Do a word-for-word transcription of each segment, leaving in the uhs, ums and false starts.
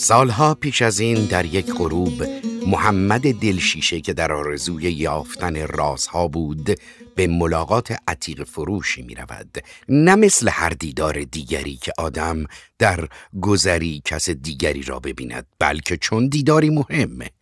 سالها پیش از این در یک غروب محمد دلشیشه که در آرزوی یافتن رازها بود به ملاقات عتیق فروشی می رود. نه مثل هر دیدار دیگری که آدم در گذری کس دیگری را ببیند، بلکه چون دیداری مهمه،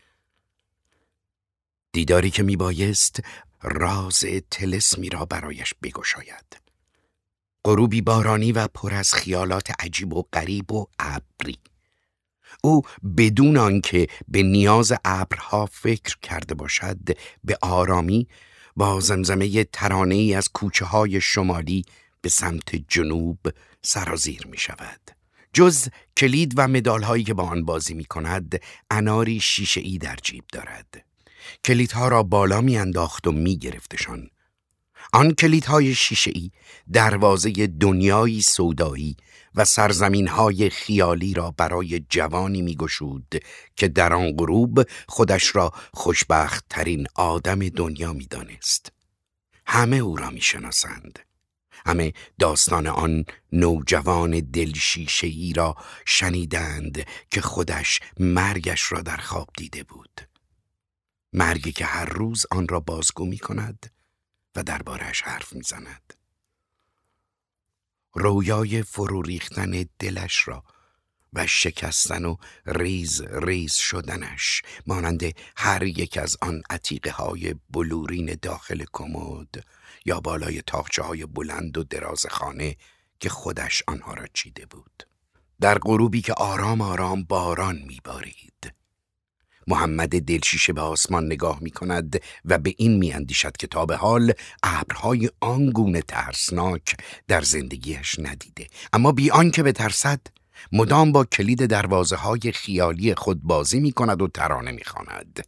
دیداری که می بایست راز طلسمی را برایش بگشاید. غروبی بارانی و پر از خیالات عجیب و غریب و ابری. او بدون آنکه به نیاز ابرها فکر کرده باشد به آرامی با زمزمه ترانه‌ای از کوچه‌های شمالی به سمت جنوب سرازیر می شود. جز کلید و مدال‌هایی که با آن بازی می کند، اناری شیشه‌ای در جیب دارد. کلیدها را بالا می انداخت و می گرفتشان. آن کلیدهای شیشه‌ای دروازه دنیایی سودایی و سرزمین‌های خیالی را برای جوانی می‌گشود که در آن غروب خودش را خوشبخت ترین آدم دنیا می‌دانست. همه او را می‌شناسند. همه داستان آن نوجوان دل شیشه‌ای را شنیدند که خودش مرگش را در خواب دیده بود. مرگی که هر روز آن را بازگو می‌کند و درباره‌اش حرف می‌زند. رویای فرو ریختن دلش را و شکستن و ریز ریز شدنش مانند هر یک از آن عتیقه های بلورین داخل کمد یا بالای تاقچه های بلند و دراز خانه که خودش آنها را چیده بود. در غروبی که آرام آرام باران میبارید، محمد دلشیشه به آسمان نگاه می کند و به این می اندیشد که تا به حال ابرهای آنگونه ترسناک در زندگیش ندیده، اما بی آنکه بترسد مدام با کلید دروازه های خیالی خود بازی می کند و ترانه می خواند.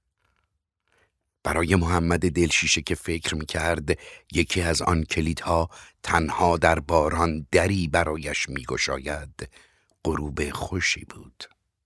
برای محمد دلشیشه که فکر می کرد یکی از آن کلیدها تنها در باران دری برایش می گشاید، غروب خوشی بود.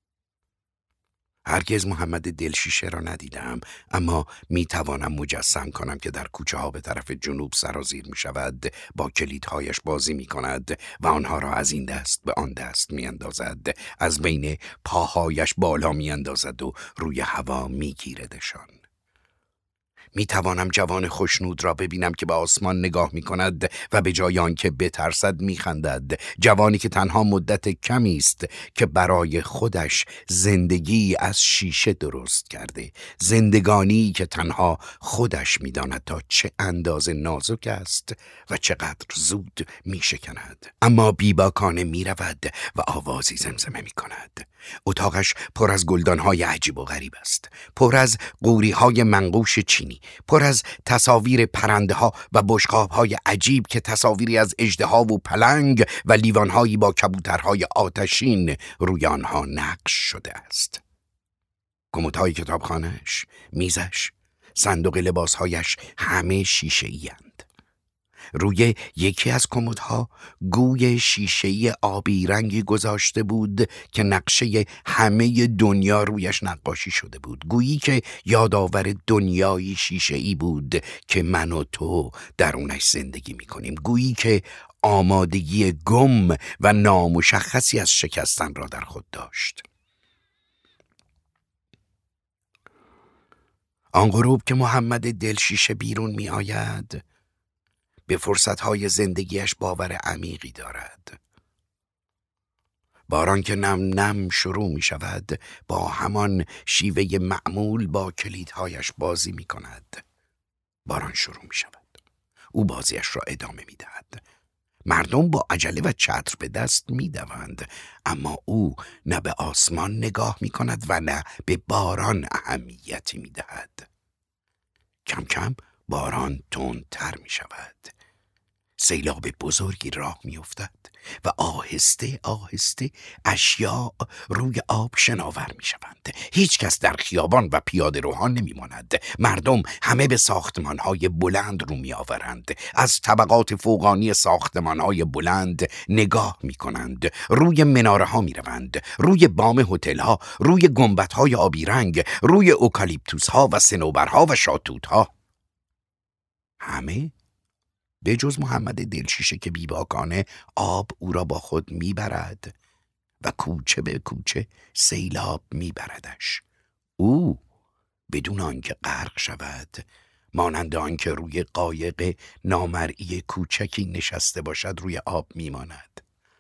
هرگز محمد دلشیشه را ندیدم، اما می توانم مجسم کنم که در کوچه ها به طرف جنوب سرازیر می شود، با کلیدهایش بازی می کند و آنها را از این دست به آن دست می اندازد، از بین پاهایش بالا می اندازد و روی هوا می گیردشان. می توانم جوان خوشنود را ببینم که به آسمان نگاه می کند و به جای آنکه بترسد می خندد. جوانی که تنها مدت کمی است که برای خودش زندگی از شیشه درست کرده، زندگانی که تنها خودش می داند تا چه اندازه نازک است و چقدر زود می شکند. اما بیباکانه می رود و آوازی زمزمه می کند. اتاقش پر از گلدانهای عجیب و غریب است، پر از قوریهای منقوش چینی، پر از تصاویر پرنده ها و بشقاب های عجیب که تصاویری از اژدها و پلنگ و لیوانهایی با کبوترهای آتشین روی آنها نقش شده است. کمدهای کتابخانه‌اش، میزش، صندوق لباسهایش همه شیشه‌ای اند. روی یکی از کمدها گوی شیشه‌ای آبی رنگی گذاشته بود که نقشه همه دنیا رویش نقاشی شده بود. گویی که یادآور دنیایی شیشه‌ای بود که من و تو درونش زندگی می‌کنیم. گویی که آمادگی گم و نامشخصی از شکستن را در خود داشت. آن غروب که محمد دلشیشه بیرون می آید، به فرصتهای زندگیش باور عمیقی دارد. باران که نم نم شروع می شود، با همان شیوه معمول با کلیدهایش بازی می کند. باران شروع می شود. او بازیش را ادامه می دهد. مردم با عجله و چتر به دست می دوند، اما او نه به آسمان نگاه می کند و نه به باران اهمیتی می دهد. کم کم باران تندتر می شود. سیلاب بزرگی راه می افتد و آهسته آهسته اشیاء روی آب شناور می شوند. هیچ کس در خیابان و پیاده روها نمی ماند. مردم همه به ساختمان های بلند رو می آورند. از طبقات فوقانی ساختمان های بلند نگاه می کنند. روی مناره ها می روند. روی بام هتل ها، روی گنبد های آبی رنگ، روی اوکالیپتوس ها و صنوبرها و شاتوت ها. همه به جز محمد دلشیشه که بیباکانه آب او را با خود میبرد و کوچه به کوچه سیلاب میبردش. او بدون آنکه غرق شود، مانند آنکه روی قایق نامرئی کوچکی نشسته باشد روی آب میماند.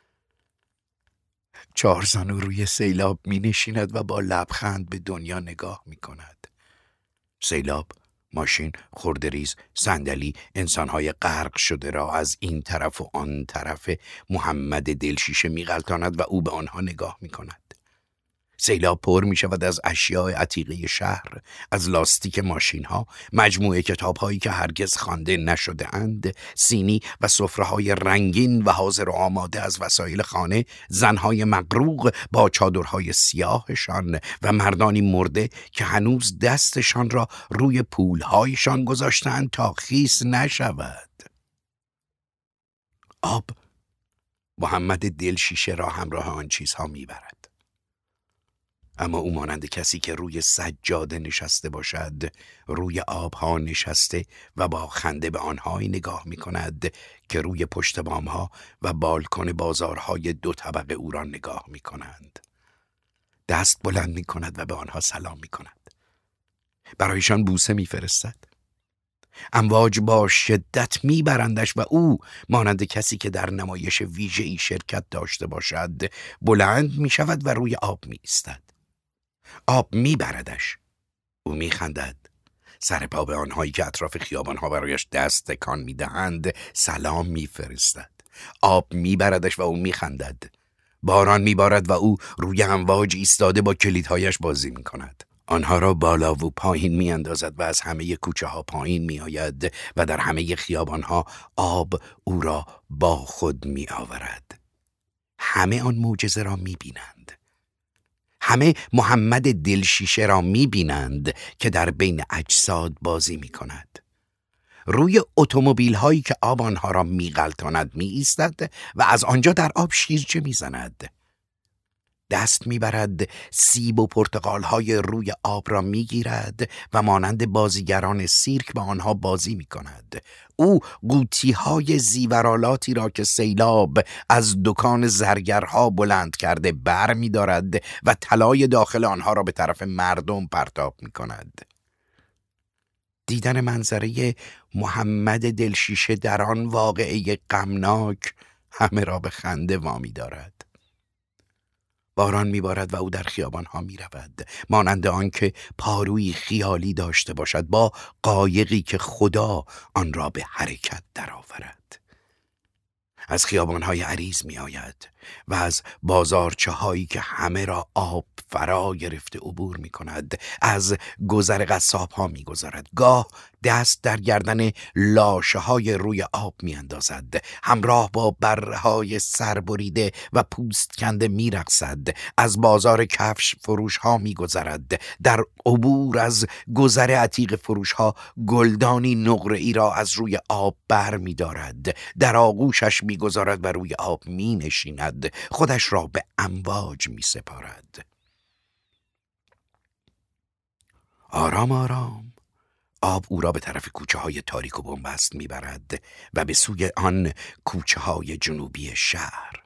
چارزانو روی سیلاب می نشیند و با لبخند به دنیا نگاه می کند. سیلاب، ماشین، خردریز، صندلی، انسانهای غرق شده را از این طرف و آن طرف محمد دلشیشه می غلطاند و او به آنها نگاه می کند. سیلاب پر می شود از اشیاء عتیقه شهر، از لاستیک ماشین ها، مجموعه کتاب هایی که هرگز خوانده نشده اند، سینی و سفره های رنگین و حاضر و آماده از وسایل خانه، زنهای مغروق با چادرهای سیاهشان و مردانی مرده که هنوز دستشان را روی پولهایشان گذاشتند تا خیس نشود. آب محمد دلشیشه را همراه آن چیزها می برد. اما او مانند کسی که روی سجاده نشسته باشد، روی آبها نشسته و با خنده به آنهایی نگاه می کند که روی پشت بامها و بالکن بازارهای دو طبقه او را نگاه می کنند. دست بلند می کند و به آنها سلام می کند. برایشان بوسه می فرستد. امواج با شدت می برندش و او مانند کسی که در نمایش ویژه‌ای شرکت داشته باشد، بلند می شود و روی آب می ایستد. آب می بردش. او می خندد. سر پا به آنهایی که اطراف خیابانها برایش دست تکان می دهند سلام می فرستد. آب می بردش و او می خندد. باران می بارد و او روی امواج ایستاده با کلیدهایش بازی می کند. آنها را بالا و پایین می اندازد و از همه کوچه ها پایین می آید و در همه خیابان ها آب او را با خود می آورد. همه آن معجزه را می بینند. همه محمد دلشیشه را می بینند که در بین اجساد بازی می کند. روی اتومبیل هایی که آب آنها را می غلطاند می ایستد و از آنجا در آب شیرجه می زند. دست میبرد سیب و پرتقال های روی آب را میگیرد و مانند بازیگران سیرک با آنها بازی میکند. او قوطی های زیورالاتی را که سیلاب از دکان زرگرها بلند کرده بر میدارد و طلای داخل آنها را به طرف مردم پرتاب میکند. دیدن منظره محمد دلشیشه در آن واقعه غمناک همه را به خنده وامی دارد. باران میبارد و او در خیابانها میرود، مانند آنکه پارویی خیالی داشته باشد با قایقی که خدا آن را به حرکت درآورد. از خیابانهای عریض می آید و از بازارچه هایی که همه را آب فرا گرفته عبور می کند. از گذر قصاب ها می گذارد. گاه دست در گردن لاشه های روی آب می اندازد. همراه با بره های سربریده و پوست کنده می رقصد. از بازار کفش فروش ها می گذرد. در عبور از گذر عتیق فروش ها گلدانی نقره ای را از روی آب بر می دارد. در آغوشش می گذارد و روی آب می نشیند. خودش را به امواج می سپارد. آرام آرام آب او را به طرف کوچه های تاریک و بنبست می برد و به سوی آن کوچه های جنوبی شهر.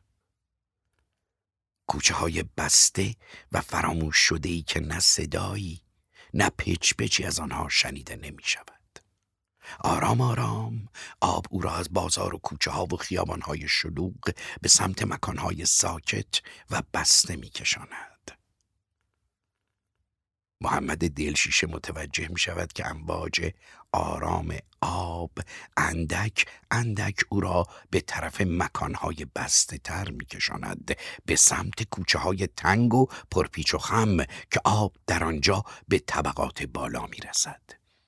کوچه های بسته و فراموش شده‌ای که نه صدایی نه پچ پچی از آنها شنیده نمی شود. آرام آرام آب او را از بازار و کوچه ها و خیابان های شلوغ به سمت مکان های ساکت و بسته می کشاند. محمد دلشیشه متوجه می شود که امواج آرام آب اندک اندک او را به طرف مکان های بسته تر می کشاند، به سمت کوچه های تنگ و پرپیچ و خم که آب در آنجا به طبقات بالا می رسد.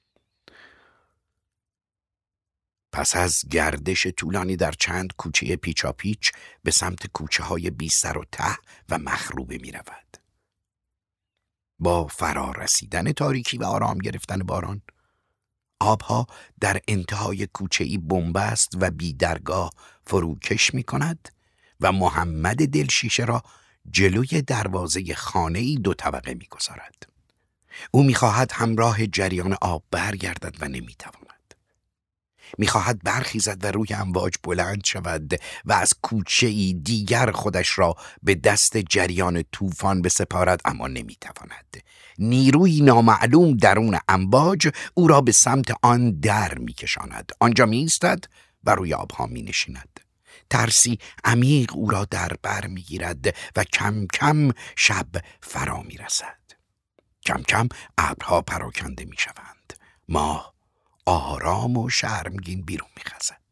پس از گردش طولانی در چند کوچه پیچا پیچ به سمت کوچه های بی سر و ته و مخروبه می رود. با فرا رسیدن تاریکی و آرام گرفتن باران، آبها در انتهای کوچه‌ای بنبست و بی درگاه فروکش می کند و محمد دلشیشه را جلوی دروازه خانه‌ای دو طبقه می گذارد. او می خواهد همراه جریان آب برگردد و نمی تواند. میخواهد برخیزد و روی امواج بلند شود و از کوچه‌ای دیگر خودش را به دست جریان طوفان بسپارد، اما نمیتواند. نیروی نامعلوم درون امواج او را به سمت آن در میکشاند. آنجا میایستد و روی آبها مینشیند. ترسی عمیق او را در بر میگیرد و کم کم شب فرا میرسد. کم کم ابرها پراکنده میشوند. ماه آرام و شرمگین بیرون میخزد.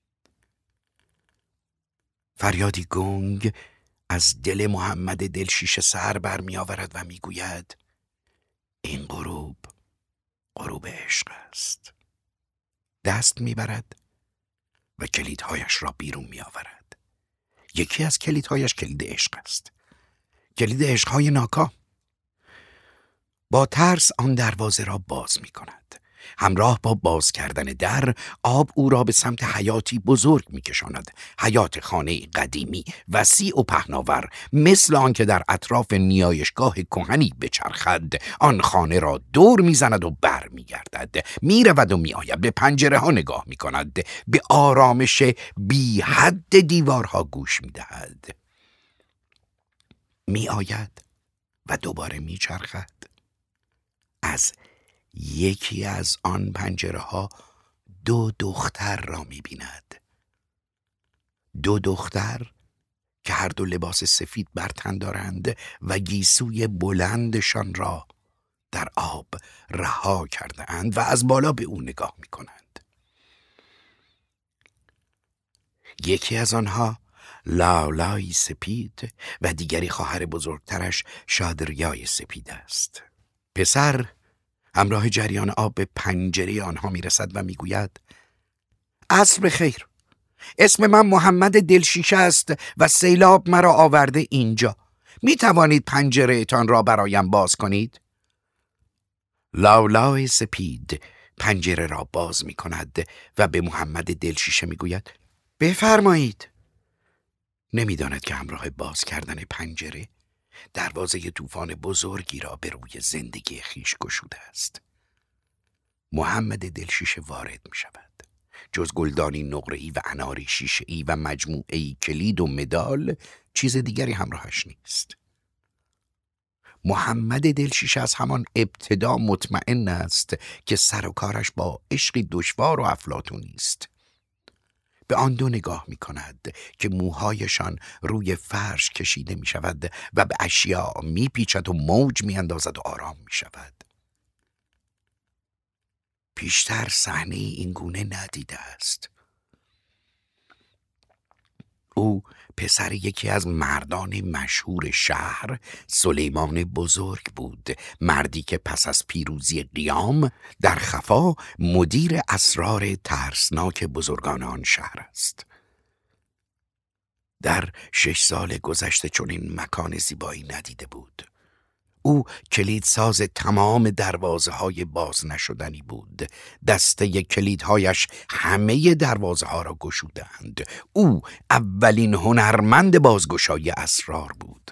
فریادی گنگ از دل محمد دلشیشه سر بر می آورد و می گوید این غروب غروب عشق است. دست می برد و کلیدهایش را بیرون می آورد. یکی از کلیدهایش کلید عشق است. کلید عشقهای ناکام. با ترس آن دروازه را باز می کند. همراه با باز کردن در، آب او را به سمت حیاتی بزرگ می کشاند. حیات خانه قدیمی، وسیع و پهناور، مثل آن که در اطراف نیایشگاه کهنی بچرخد. آن خانه را دور می زند و بر می گردد. می رود و می آید. به پنجره ها نگاه می کند. به آرامش بی حد دیوارها گوش می دهد. می آید و دوباره می چرخد. از یکی از آن پنجره ها دو دختر را می بیند. دو دختر که هر دو لباس سفید بر تن دارند و گیسوی بلندشان را در آب رها کرده اند و از بالا به او نگاه می کنند. یکی از آنها لالای سپید و دیگری خواهر بزرگترش شادریای سپید است. پسر همراه جریان آب به پنجره آنها میرسد و میگوید عصر بخیر. اسم من محمد دلشیشه است و سیلاب مرا آورده اینجا. می توانید پنجره تان را برایم باز کنید؟ لالای سپید پنجره را باز می کند و به محمد دلشیشه می گوید بفرمایید. نمیداند که همراه باز کردن پنجره دروازه طوفان بزرگی را به روی زندگی خیش گشوده است. محمد دلشیشه وارد می شود. جز گلدانی نقره‌ای و اناری شیشه‌ای و مجموعه‌ای کلید و مدال چیز دیگری همراهش نیست. محمد دلشیشه از همان ابتدا مطمئن است که سر و کارش با عشقی دشوار و افلاطونی است. به آن دو نگاه می کند که موهایشان روی فرش کشیده می شود و به اشیاء می پیچد و موج می اندازد و آرام می شود. پیشتر صحنه این گونه ندیده است. او پسر یکی از مردان مشهور شهر، سلیمان بزرگ بود، مردی که پس از پیروزی قیام در خفا مدیر اسرار ترسناک بزرگان آن شهر است. در شش سال گذشته چنین مکان زیبایی ندیده بود. او کلیدساز تمام دروازه های باز نشدنی بود. دسته کلیدهایش همه دروازه ها را گشودند. او اولین هنرمند بازگشای اسرار بود.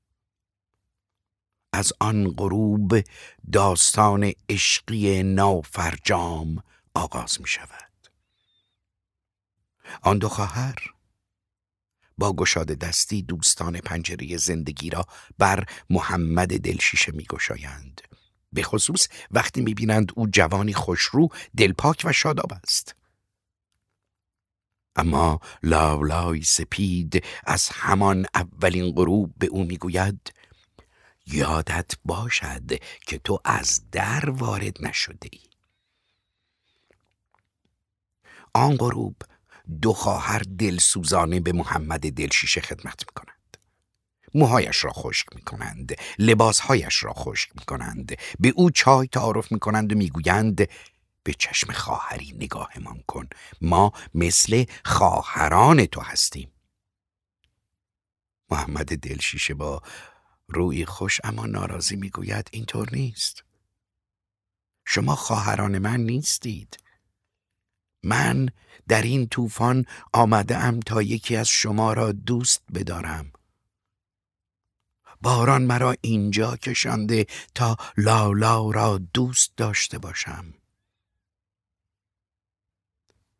از آن غروب داستان عشقی نافرجام آغاز می شود. آن دو خواهر با گشاده دستی دوستان پنجره زندگی را بر محمد دلشیشه می گشایند. به خصوص وقتی می بینند او جوانی خوشرو، دلپاک و شاداب است. اما لالای سپید از همان اولین غروب به او می گوید یادت باشد که تو از در وارد نشده ای. آن غروب دو خواهر دلسوزانه به محمد دلشیشه خدمت می کنند. موهایش را خشک می کنند، لباسهایش را خشک می کنند، به او چای تعارف می کنند و می گویند به چشم خواهری نگاهمان کن، ما مثل خواهران تو هستیم. محمد دلشیشه با روی خوش اما ناراضی می گوید اینطور نیست. شما خواهران من نیستید. من در این طوفان آمده ام تا یکی از شما را دوست بدارم. باران مرا اینجا کشانده تا لالا را دوست داشته باشم.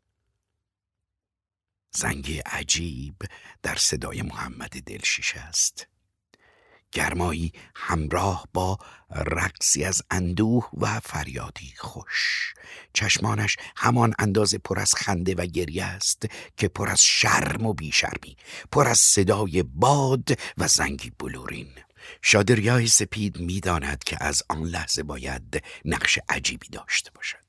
زنگی عجیب در صدای محمد دلشیشه است. گرمایی همراه با رقصی از اندوه و فریادی خوش. چشمانش همان اندازه پر از خنده و گریه است که پر از شرم و بیشرمی، پر از صدای باد و زنگی بلورین. شادریای سپید می‌داند که از آن لحظه باید نقش عجیبی داشته باشد.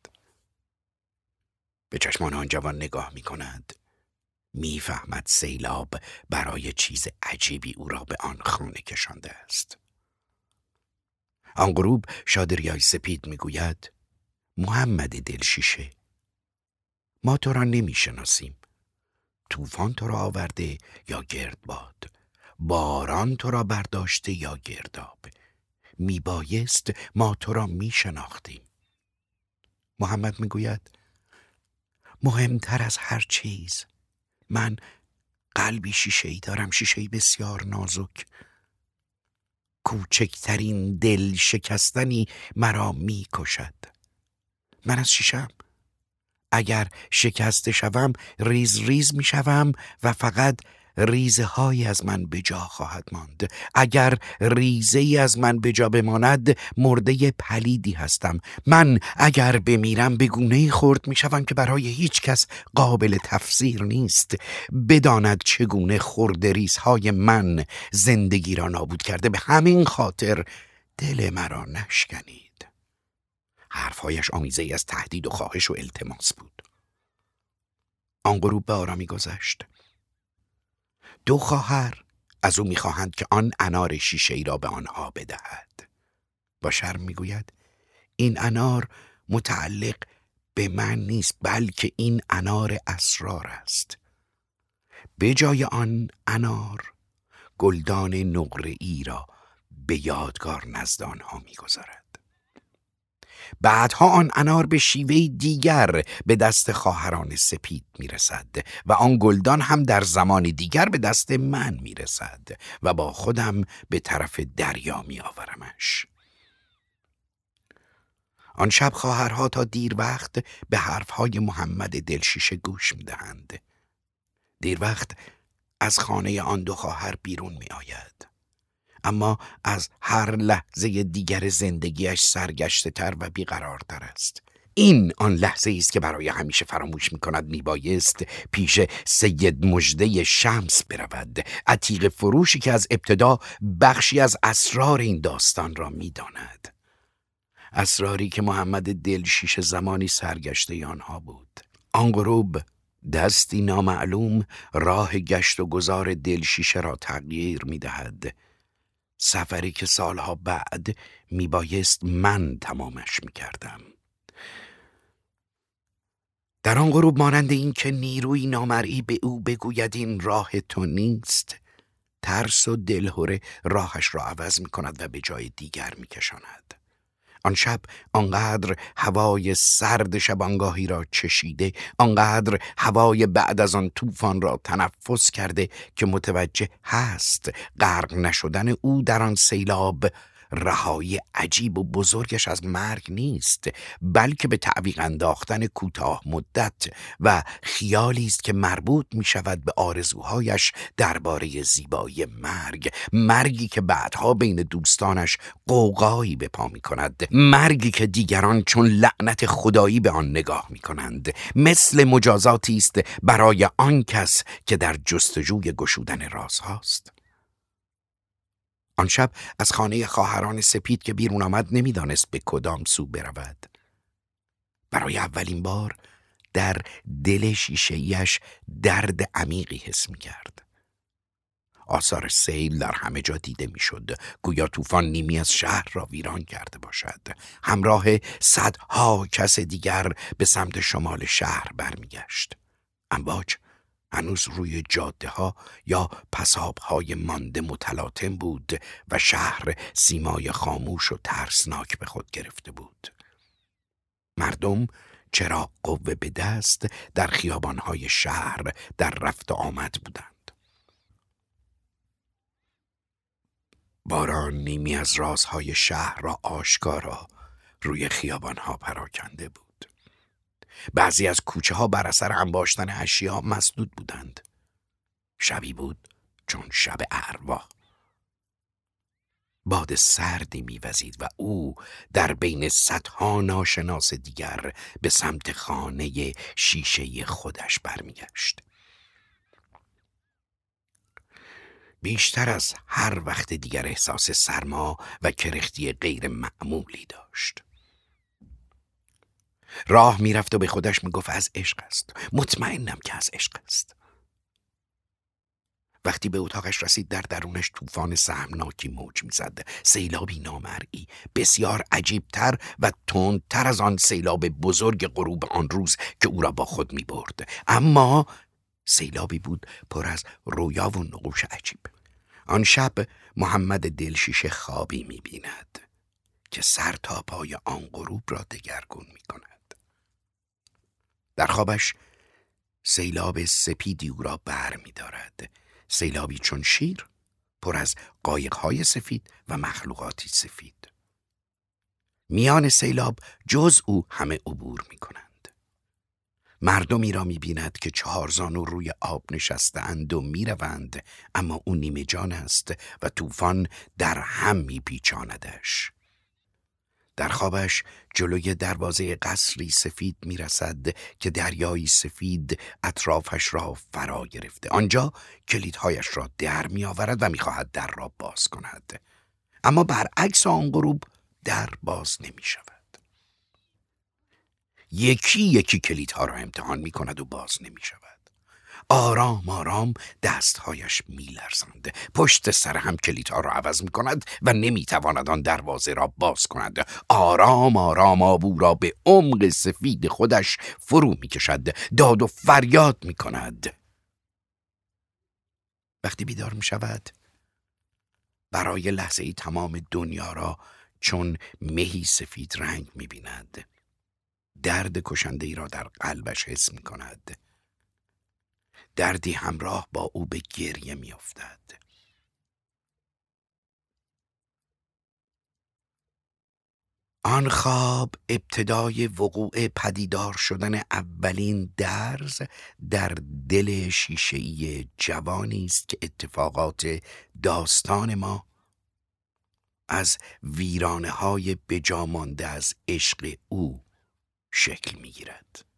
به چشمان آن جوان نگاه می‌کند. میفهمد سیلاب برای چیز عجیبی او را به آن خانه کشانده است. آن غروب شادریای سپید میگوید: محمد دلشیشه، ما تو را نمیشناسیم. طوفان تو را آورده یا گردباد، باران تو را برداشته یا گرداب. میبایست ما تو را میشناختیم. محمد میگوید: مهمتر از هر چیز، من قلبی شیشه‌ای دارم، شیشه‌ای بسیار نازک. کوچکترین دل شکستنی مرا می کشد. من از شیشم. اگر شکسته شوم ریز ریز می شوم و فقط ریزه های از من به جا خواهد ماند. اگر ریزه ای از من به جا بماند مرده پلیدی هستم. من اگر بمیرم به گونه‌ای خرد می شوم که برای هیچ کس قابل تفسیر نیست. بداند چگونه خرده ریزهای من زندگی را نابود کرده. به همین خاطر دل مرا نشکنید. حرفهایش آمیزه‌ای از تهدید و خواهش و التماس بود. آن غروب به آرامی گذشت. دو خواهر از او می‌خواهند که آن انار شیشه‌ای را به آنها بدهد. با شرم می‌گوید: این انار متعلق به من نیست، بلکه این انار اسرار است. به جای آن انار گلدان نقره‌ای را به یادگار نزد آنها می‌گذارد. بعدها آن انار به شیوه دیگر به دست خواهران سپید میرسد و آن گلدان هم در زمان دیگر به دست من میرسد و با خودم به طرف دریا میآورمش. آن شب خواهرها تا دیر وقت به حرفهای محمد دلشیشه گوش میدهند. دیر وقت از خانه آن دو خواهر بیرون میآید، اما از هر لحظه دیگر زندگیش سرگشته تر و بیقرارتر است. این آن لحظه است که برای همیشه فراموش می کند میبایست پیش سید مژده شمس برود، عتیق فروشی که از ابتدا بخشی از اسرار این داستان را می داند. اسراری که محمد دلشیشه زمانی سرگشته آنها بود. آن غروب دستی نامعلوم راه گشت و گذار دلشیشه را تغییر می دهد. سفری که سالها بعد میبایست من تمامش میکردم. در آن غروب مانند این که نیروی نامرئی به او بگوید این راه تو نیست، ترس و دلهره راهش را عوض میکند و به جای دیگر میکشاند. آن شب آنقدر هوای سرد شبانگاهی را چشیده، آنقدر هوای بعد از آن طوفان را تنفس کرده که متوجه هست غرق نشدن او در آن سیلاب رهایی عجیب و بزرگش از مرگ نیست، بلکه به تعویق انداختن کوتاه مدت و خیالی است که مربوط می شود به آرزوهایش درباره زیبایی مرگ. مرگی که بعدها بین دوستانش قوقایی به پا می کند، مرگی که دیگران چون لعنت خدایی به آن نگاه می کنند، مثل مجازاتی است برای آن کس که در جستجوی گشودن رازهاست. آن شب از خانه خواهران سپید که بیرون آمد نمیدانست به کدام سو برود. برای اولین بار در دل شیشه‌ایش درد عمیقی حس می‌کرد. آثار سیل در همه جا دیده می‌شد، گویا طوفان نیمی از شهر را ویران کرده باشد. همراه صدها کس دیگر به سمت شمال شهر برمیگشت. امواج هنوز روی جاده ها یا پساب های مانده متلاطم بود و شهر سیمای خاموش و ترسناک به خود گرفته بود. مردم چراغ قوه به دست در خیابان های شهر در رفت و آمد بودند. باران نیمی از رازهای شهر را آشکارا روی خیابان ها پراکنده بود. بعضی از کوچه ها بر اثر انباشتن اشیا مسدود بودند. شبی بود چون شب ارواح. باد سردی می‌وزید و او در بین صدها ناشناس دیگر به سمت خانه شیشه‌ای خودش برمیگشت. بیشتر از هر وقت دیگر احساس سرما و کرختی غیر معمولی داشت. راه میرفت و به خودش میگفت از عشق است. مطمئنم که از عشق است. وقتی به اتاقش رسید در درونش طوفان سهمناکی موج میزد. سیلابی نامرئی، بسیار عجیبتر و تندتر از آن سیلاب بزرگ غروب آن روز که او را با خود می برد. اما سیلابی بود پر از رویا و نقوش عجیب. آن شب محمد دلشیشه خوابی می بیند که سر تا پای آن غروب را دگرگون می کند. در خوابش سیلاب سپیدی او را بر می دارد. سیلابی چون شیر، پر از قایق‌های سفید و مخلوقاتی سفید. میان سیلاب جز او همه عبور می کنند. مردمی را می بیند که چهار زانو روی آب نشستند و می روند، اما او نیمه جان است و طوفان در هم می پیچاندش. در خوابش جلوی دروازه قصری سفید می رسد که دریایی سفید اطرافش را فرا گرفته. آنجا کلیدهایش را در می آورد و می خواهد در را باز کند. اما برعکس آن غروب در باز نمی شود. یکی یکی کلیدها را امتحان می کند و باز نمی شود. آرام آرام دستهایش می لرزند. پشت سر هم کلیدها را عوض می کند و نمی تواند آن دروازه را باز کند. آرام آرام آب او را به عمق سفید خودش فرو می کشد. داد و فریاد می کند. وقتی بیدار می شود، برای لحظه ای تمام دنیا را چون مهی سفید رنگ می بیند. درد کشنده ای را در قلبش حس می کند. دردی همراه با او به گریه می افتد. آن خواب ابتدای وقوع پدیدار شدن اولین درز در دل شیشه‌ای جوانی است که اتفاقات داستان ما از ویرانه‌های بجا مانده از عشق او شکل می‌گیرد.